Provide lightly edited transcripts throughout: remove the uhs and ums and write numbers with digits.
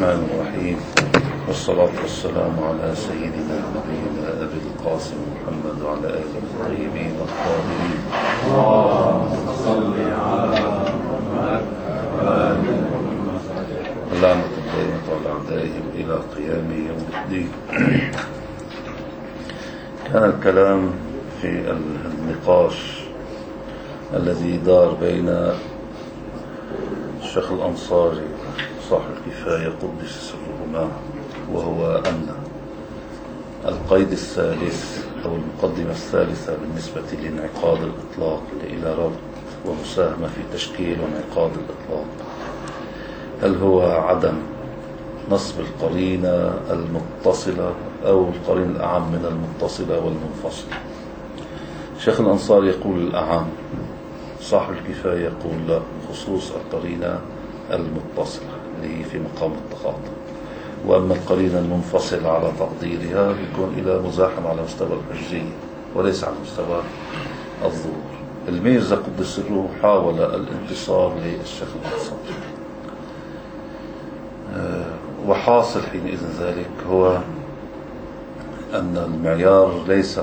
الرحمن الرحيم، والصلاة والسلام على سيدنا نبينا أبي القاسم محمد وعلى آله الطيبين الطاهرين. اللهم صل على محمد اللعنة الدائمة على أعدائهم إلى قيام يوم الدين. كان الكلام في النقاش الذي دار بين الشيخ الأنصاري صاحب الكفاية قدس سرهما، وهو أن القيد الثالث أو المقدمة الثالثة بالنسبة لانعقاد الإطلاق إلى ربط ومساهمة في تشكيل وانعقاد الإطلاق، هل هو عدم نصب القرينة المتصلة أو القرينة الأعم من المتصلة والمنفصلة؟ الشيخ الأنصاري يقول الأعم، صاحب الكفاية يقول لا، خصوص القرينة المتصلة اللي هي في مقام التخاطب، وأما القرينة المنفصلة على تقديرها يكون إلى مزاحم على مستوى الحجية وليس على مستوى الظهور. الميرزا قدس سره حاول الانتصار للشيخ الأنصاري، وحاصل حينئذ ذلك هو أن المعيار ليس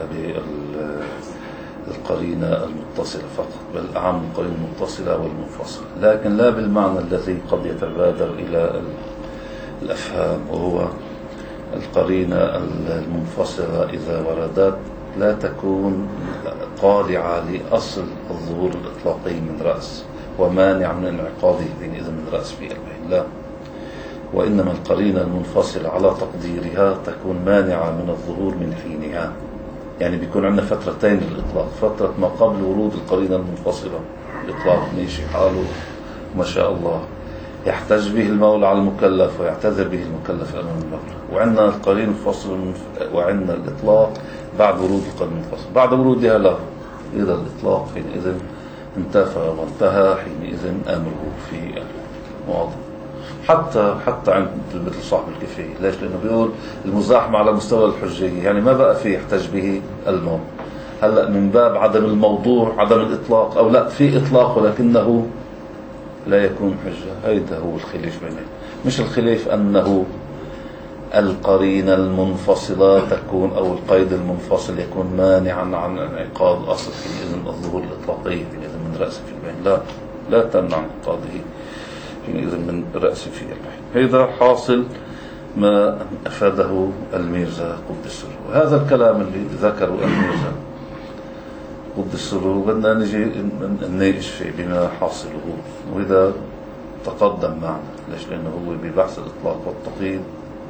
بالقرينة المتصلة فقط، بل أعم القرينة المتصلة والمنفصلة، لكن لا بالمعنى الذي قد يتبادر إلى الأفهام، وهو القرينة المنفصلة إذا وردت لا تكون قارعة لأصل الظهور الإطلاقي من رأس ومانع من انعقاده حينئذ من رأس في البين، لا، وإنما القرينة المنفصلة على تقديرها تكون مانعة من الظهور من حينها. يعني بيكون عندنا فترتين للإطلاق، فترة ما قبل ورود القرينة المنفصلة، الإطلاق ماشي حاله ما شاء الله، يحتج به المولى على المكلف ويعتذر به المكلف أمام المولى، وعندنا القرينة المنفصلة وعندنا الإطلاق بعد ورود القرينة المنفصلة، بعد ورودها له إذا الإطلاق حينئذ انتفى وانتهى حينئذ أمره في المواضع. حتى عند مثل صاحب الكفاية، ليش؟ لأنه بيقول المزاحمة على مستوى الحجية، يعني ما بقى فيه يحتج به الموضوع. هلأ من باب عدم الموضوع عدم الإطلاق، أو لا في إطلاق ولكنه لا يكون حجة. هيدا هو الخلاف بينهم، مش الخلاف أنه القرينة المنفصلة تكون أو القيد المنفصل يكون مانعا عن انعقاد أصل حينئذ الظهور الإطلاقي حينئذ من رأس في البين، لا تمنع انعقاده حينئذ من رأس في البين. هذا حاصل ما أفاده الميرزا قدس سره، وهذا الكلام اللي ذكره الميرزا قدس سره بدنا نجي نناقش فيه بما حاصله، وإذا تقدم معنا، ليش؟ لأنه هو ببحث الإطلاق والتقييد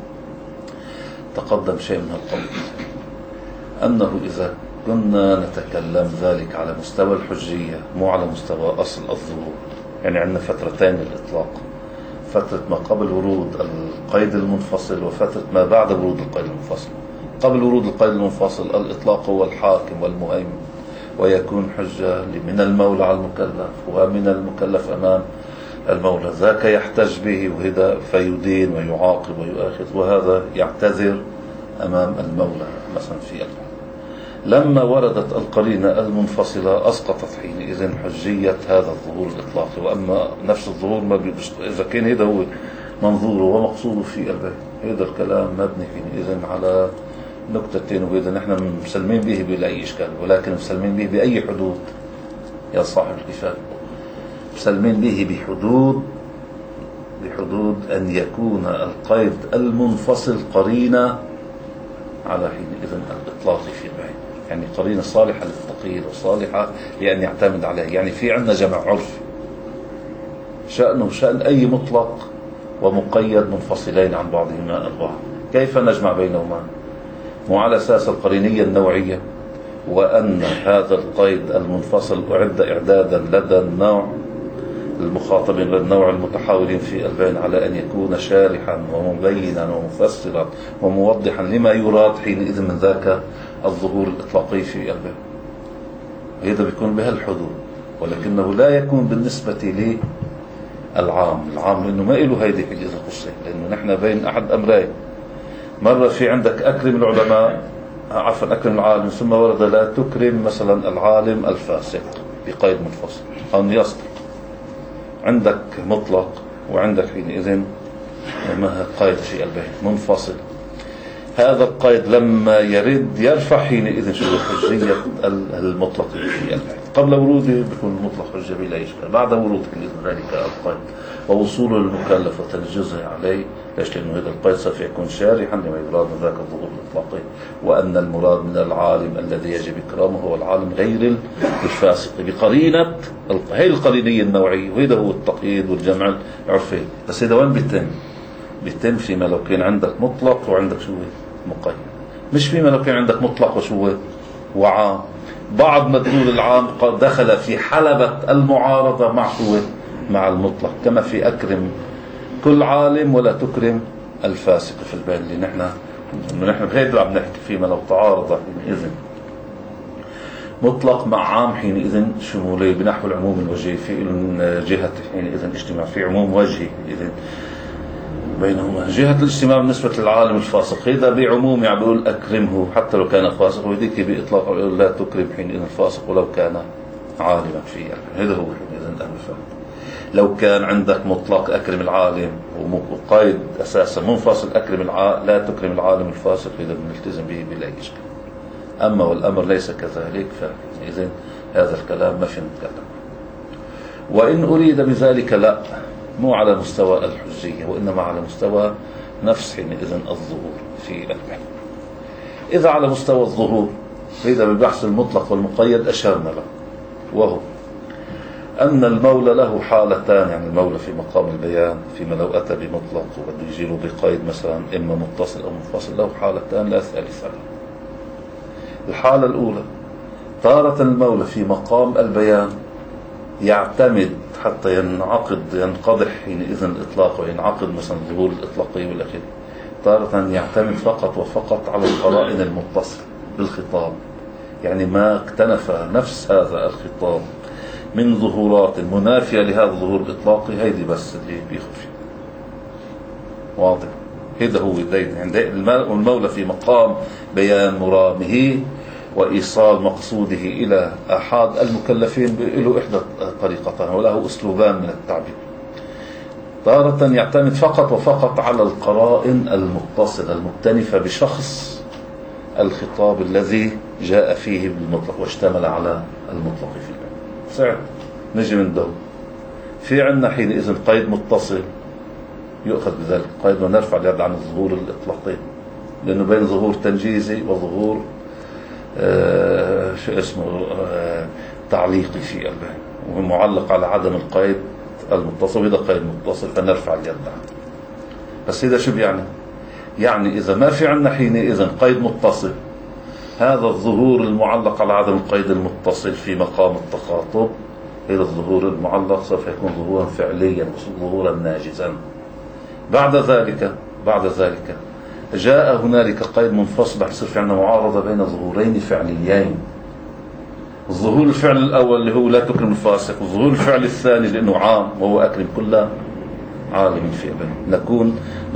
تقدم شيء من القبض، أنه إذا كنا نتكلم ذلك على مستوى الحجية مو على مستوى أصل الظهور، يعني عندنا فترتين للإطلاق، فترة ما قبل ورود القيد المنفصل وفترة ما بعد ورود القيد المنفصل. قبل ورود القيد المنفصل الإطلاق هو الحاكم والمهيمن، ويكون حجة من المولى على المكلف ومن المكلف أمام المولى، ذاك يحتج به وهذا فيدين ويعاقب ويؤاخذ، وهذا يعتذر أمام المولى مثلا في البين. لما وردت القرينة المنفصلة أسقطت حينئذ حجية هذا الظهور الإطلاقي، وأما نفس الظهور ما إذا كان هذا هو منظوره ومقصوده في البين، هذا الكلام مبني حينئذ على نكتتين، وإذا نحن مسلمين به بلا أي إشكال، ولكن مسلمين به بأي حدود يا صاحب الكفاية؟ مسلمين به بحدود أن يكون القيد المنفصل قرينة على حينئذ الإطلاق في البين، يعني قرينة صالحة للتقييد وصالحة لأن يعتمد عليها. يعني في عندنا جمع عرفي شأنه شأن أي مطلق ومقيد منفصلين عن بعضهما البعض، كيف نجمع بينهما؟ مو على أساس القرينية النوعية، وأن هذا القيد المنفصل أعد إعدادا لدى النوع المخاطبين للنوع المتحاورين في البين على أن يكون شارحا ومبينا ومفسرا وموضحا لما يراد حينئذ من ذاك الظهور الإطلاقي في البين. هذا بيكون بهالحدود، ولكنه لا يكون بالنسبة للعام لأنه ما إله هيدي حينئذ قصة، لأنه نحن بين أحد أمرين، مرة في عندك أكرم العلماء أكرم العالم، ثم ورد لا تكرم مثلا العالم الفاسق بقيد منفصل أو يصدر. عندك مطلق وعندك حينئذ قيد في البيت منفصل. هذا القيد لما يرد يرفع حينئذ شو حجية المطلق في البيت. قبل وروده بيكون المطلق حجة بلا إشكال، بعد وروده بإذن ذلك القيد ووصوله للمكلف وتنجزه عليه. ليش؟ لأنه هذا القيد سوف يكون شارحا لما يراد من ذاك الظهور الإطلاقي، وأن المراد من العالم الذي يجب إكرامه هو العالم غير الفاسق بقرينة هي القرينية النوعية، وهذا هو التقييد والجمع العرفي. بس هذا وين بيتم فيما لو كان عندك مطلق وعندك شو مقيد، مش فيما لو كان عندك مطلق وشو وعام. بعض مدلول العام دخل في حلبة المعارضة مع المطلق، كما في أكرم كل عالم ولا تكرم الفاسق في البين اللي نحن بهيدا عم نحكي. فيما لو تعارض حينئذ مطلق مع عام حينئذ شمولي بنحو العموم الوجهي، في جهة حينئذ اجتماع في عموم وجهي إذن بينهما. جهة الاجتماع بالنسبة للعالم الفاسق هذا بعموم يعني بيقول أكرمه حتى لو كان فاسق، وذيك بإطلاق يقول لا تكرم حينئذ الفاسق ولو كان عالما فيه. هذا هو حينئذ الفرق. لو كان عندك مطلق أكرم العالم وقيد أساسا منفصل أكرم لا تكرم العالم الفاسق، إذا بنلتزم به بلا إشكال. أما والأمر ليس كذلك فإذن هذا الكلام ما في نتكلم. وإن أريد بذلك لا، مو على مستوى الحجية وإنما على مستوى نفس حينئذ الظهور في البحث. إذا على مستوى الظهور إذا بالبحث المطلق والمقيد أشرنا له، وهو أن المولى له حالتان. يعني المولى في مقام البيان فيما لو أتى بمطلق وبده يجيله بقيد مثلا إما متصل أو منفصل له حالتان لا ثالث له. الحالة الأولى تارة المولى في مقام البيان يعتمد حتى ينقضح حينئذ الإطلاق وينعقد مثلا ظهور الإطلاقي والأخير. تارة يعتمد فقط وفقط على القرائن المتصل بالخطاب، يعني ما اكتنف نفس هذا الخطاب من ظهورات منافية لهذا الظهور الإطلاقي، هيدي بس اللي بياخذ فيه. واضح؟ هذا هو الدين. يعني المولى في مقام بيان مرامه وإيصال مقصوده إلى أحد المكلفين له إحدى طريقتين وله أسلوبان من التعبير. تارة يعتمد فقط وفقط على القرائن المتصلة المكتنفة بشخص الخطاب الذي جاء فيه بالمطلق واشتمل على المطلق في البيان. سعد نجي من دول في عنا حينئذ قيد متصل يؤخذ بذلك قيد ونرفع اليد عن الظهور الإطلاقي، لأنه بين ظهور تنجيزي وظهور شو اسمه تعليقي في البيان، وهو معلق على عدم القيد المتصل، وإذا قيد متصل فنرفع اليد عنه. بس إذا شو يعني إذا ما في عنا حينئذ قيد متصل، هذا الظهور المعلق على عدم القيد المتصل في مقام التخاطب، هذا الظهور المعلق سوف يكون ظهورا فعليا ظهورا ناجزا. بعد ذلك جاء هنالك قيد منفصل، يصير في عندنا معارضة بين ظهورين فعليين. الظهور الفعل الأول اللي هو لا تكرم الفاسق، والظهور الفعل الثاني لأنه عام وهو أكرم كل عالم في أبنه. نكون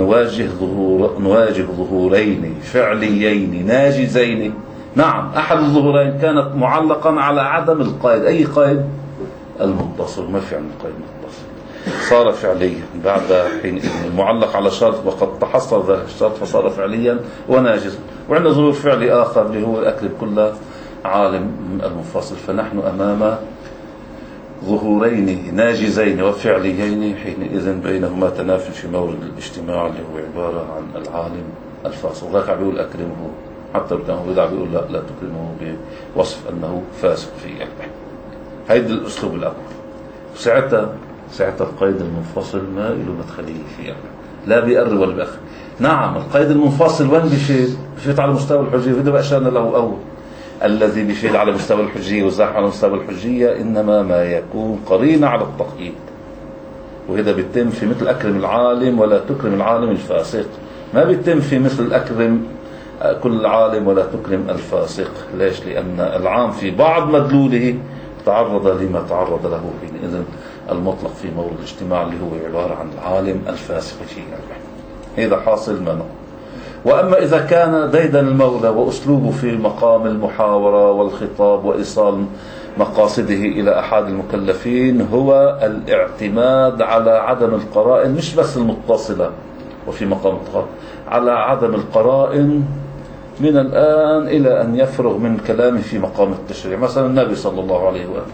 نواجه ظهورين فعليين ناجزين. نعم، أحد الظهورين كانت معلقا على عدم القيد، أي قيد المتصل، ما في عندنا قيد متصل، صار فعليا بعد حين المعلق على شرط وقد تحصل ذلك الشرط فصار فعليا وناجزا. وعندنا ظهور فعلي آخر اللي هو أكرم كل عالم المنفصل. فنحن أمام ظهورين ناجزين وفعليين حينئذ بينهما تنافي في مورد الاجتماع اللي هو عبارة عن العالم الفاسق. ذاك بيقول أكرمه، حتى لو كان هو يدعى بيقول لا تكرمه بوصف أنه فاسق في البحث. هيدا الأسلوب الأول. ساعتها القيد المنفصل ما له مدخلية في البحث، لا بيقرب ولا بأخر. نعم، القيد المنفصل وين بيفيد على مستوى الحجية، وده بقى أشارنا له أول. الذي بيفيد على مستوى الحجية والزاحف على مستوى الحجية إنما ما يكون قرينة على التقييد، وهذا بيتم في مثل أكرم العالم ولا تكرم العالم الفاسق، ما بيتم في مثل أكرم كل عالم ولا تكرم الفاسق. ليش؟ لأن العام في بعض مدلوله تعرض لما تعرض له حينئذ المطلق في مورد الاجتماع اللي هو عبارة عن العالم الفاسق في البحث. هذا حاصل ما نقول. وأما إذا كان ديدن المولى وأسلوبه في مقام المحاورة والخطاب وإيصال مقاصده إلى أحد المكلفين هو الاعتماد على عدم القرائن، مش بس المتصلة وفي مقام التخاطب على عدم القرائن من الآن إلى أن يفرغ من كلامه في مقام التشريع. مثلا النبي صلى الله عليه وآله،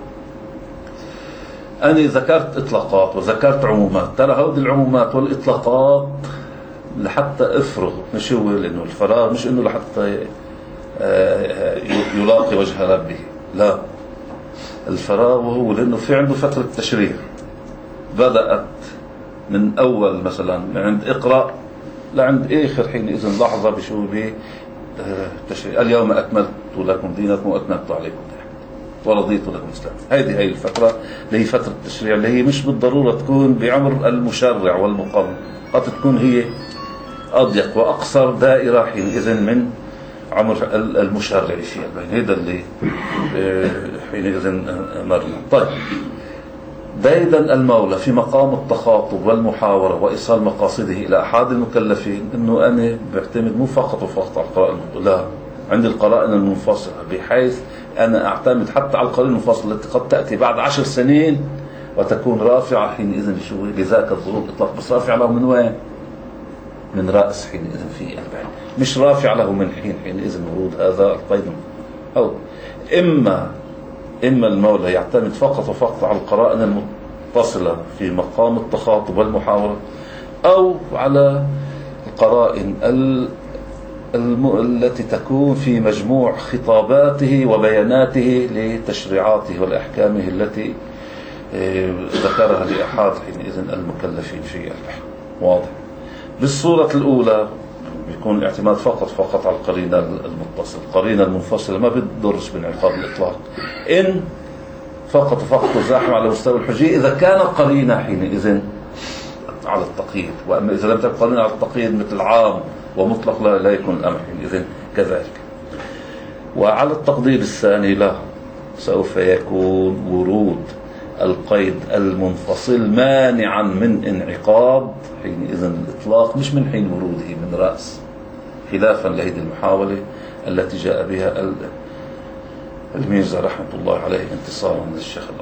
أنا ذكرت إطلاقات وذكرت عمومات، ترى هذه العمومات والإطلاقات لحتى أفرغ، مش هو لأنه الفراغ مش إنه لحتى يلاقي وجه ربه، لا، الفراغ هو لأنه في عنده فترة تشريع بدأت من أول مثلا من عند اقرأ لعند آخر حينئذ لحظة بشو تشريع اليوم أكملت لكم دينكم وأتممت عليكم ورضيت لكم الإسلام. هذه هي الفترة اللي هي فترة التشريع، اللي هي مش بالضرورة تكون بعمر المشرع والمقرر، قد تكون هي أضيق وأقصر دائرة حينئذ من عمر المشرع فيها. هذا اللي حينئذ مرنا. طيب، دايدا المولى في مقام التخاطب والمحاورة وإيصال مقاصده إلى أحد المكلفين إنه أنا بعتمد مو فقط وفقط على القرائن، لا، عندي القرائن المنفصلة، بحيث أنا أعتمد حتى على القرائن المنفصلة التي قد تأتي بعد 10 سنين وتكون رافعة حينئذ لذاك الظروف الإطلاق، بس رافعة له من وين؟ من رأس حينئذ في 40، مش رافع له من حينئذ ورود هذا القيد. أو إما المولى يعتمد فقط وفقط على القرائن المتصلة في مقام التخاطب والمحاورة، أو على القرائن التي تكون في مجموع خطاباته وبياناته لتشريعاته والأحكامه التي ذكرها لأحد حينئذ المكلفين في البحث. واضح؟ بالصورة الأولى بيكون الاعتماد فقط على القرينة المتصلة. القرينة المنفصلة ما بتدرس بانعقاد الإطلاق إن فقط تزاحم على مستوى الحجية إذا كان قرينة حينئذ على التقييد، وأما إذا لم تكن قرينة على التقييد مثل عام ومطلق لا يكون الأمر حينئذ كذلك. وعلى التقدير الثاني لا، سوف يكون ورود القيد المنفصل مانعا من انعقاد حينئذ الإطلاق، مش من حين وروده من رأس، خلافا لهذه المحاولة التي جاء بها الميرزا رحمة الله عليه انتصارا للشيخ